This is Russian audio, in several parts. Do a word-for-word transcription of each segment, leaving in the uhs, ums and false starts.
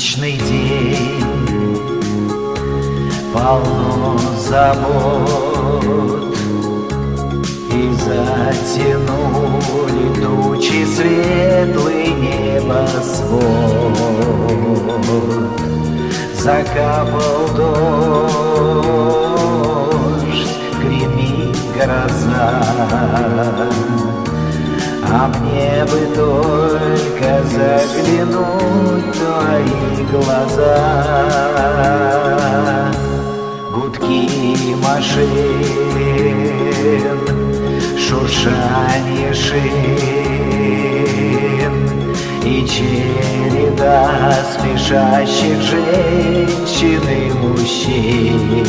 Обычный день, полно забот, и затянули тучи светлый небосвод. Закапал дождь, гремит гроза, а мне бы только заглянуть в твои глаза. Гудки машин, шуршанье шин и череда спешащих женщин и мужчин.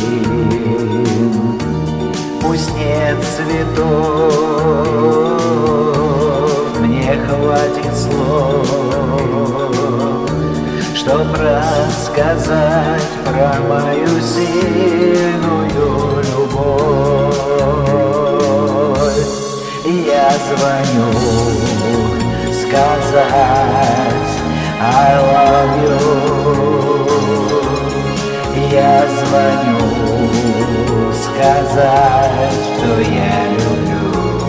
Пусть нет цветов, мне хватит слов, чтоб рассказать про мою сильную любовь. Я звоню сказать I love you. Я звоню сказать, что я люблю.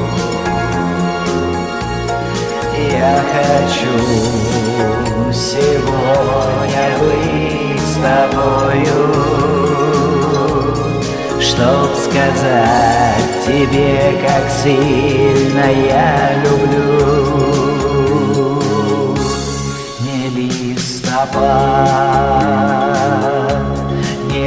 Я хочу сегодня быть с тобою, чтоб сказать тебе, как сильно я люблю. Не листопад, не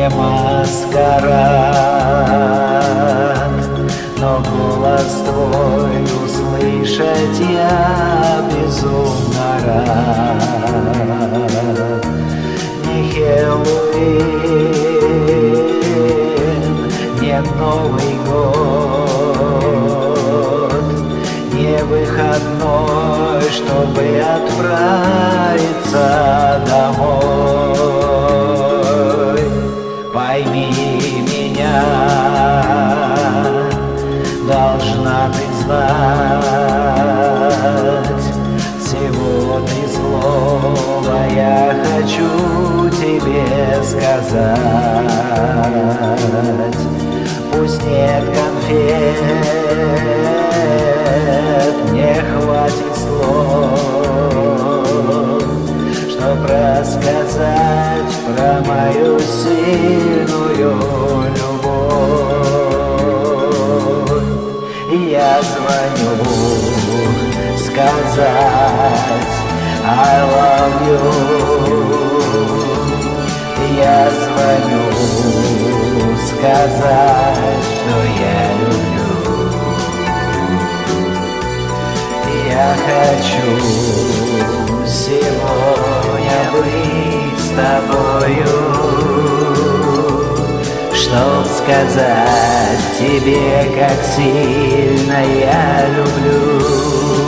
маскарад, но голос твой услышать я безумно рад. Не Хэллоуин, не Новый год, не выходной, чтобы отправиться домой. Пойми меня, должна ты знать, всего три слова я хочу тебе сказать. Пусть нет конфет, мне хватит слов, чтоб рассказать про мою сильную любовь. Я звоню сказать I love you. Я звоню сказать, что я люблю. Я хочу сегодня быть с тобою, чтоб сказать тебе, как сильно я люблю.